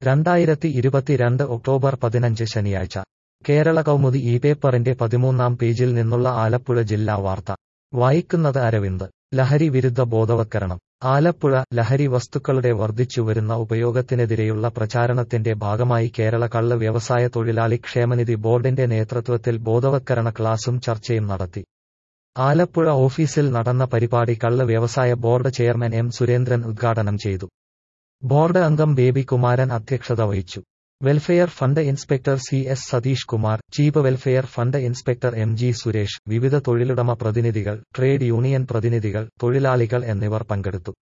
2022 October 15 ശനിയാഴ്ച കേരള കൗമുദി ഈ പേപ്പറിന്റെ 13-ാം പേജിൽ നിന്നുള്ള ആലപ്പുഴ ജില്ലാ വാർത്ത വായിക്കുന്നത് അരവിന്ദ്. ലഹരി വിരുദ്ധ ബോധവത്കരണം ആലപ്പുഴ. ലഹരി വസ്തുക്കളുടെ വർദ്ധിച്ചുവരുന്ന ഉപയോഗത്തിനെതിരെയുള്ള പ്രചാരണത്തിന്റെ ഭാഗമായി കേരള കള്ള് വ്യവസായ തൊഴിലാളി ക്ഷേമനിധി ബോർഡിന്റെ നേതൃത്വത്തിൽ ബോധവത്കരണ ക്ലാസും ചർച്ചയും നടത്തി. ആലപ്പുഴ ഓഫീസിൽ നടന്ന പരിപാടി കള്ള് വ്യവസായ ബോർഡ് ചെയർമാൻ എം സുരേന്ദ്രൻ ഉദ്ഘാടനം ചെയ്തു. ബോർഡ് അംഗം ബേബി കുമാരൻ അധ്യക്ഷത വഹിച്ചു. Welfare fund inspector C S Satheesh Kumar, chief welfare fund inspector M G Suresh, വിവിധ തൊഴിലുടമ പ്രതിനിധികൾ, ട്രേഡ് യൂണിയൻ പ്രതിനിധികൾ, തൊഴിലാളികൾ എന്നിവർ പങ്കെടുത്തു.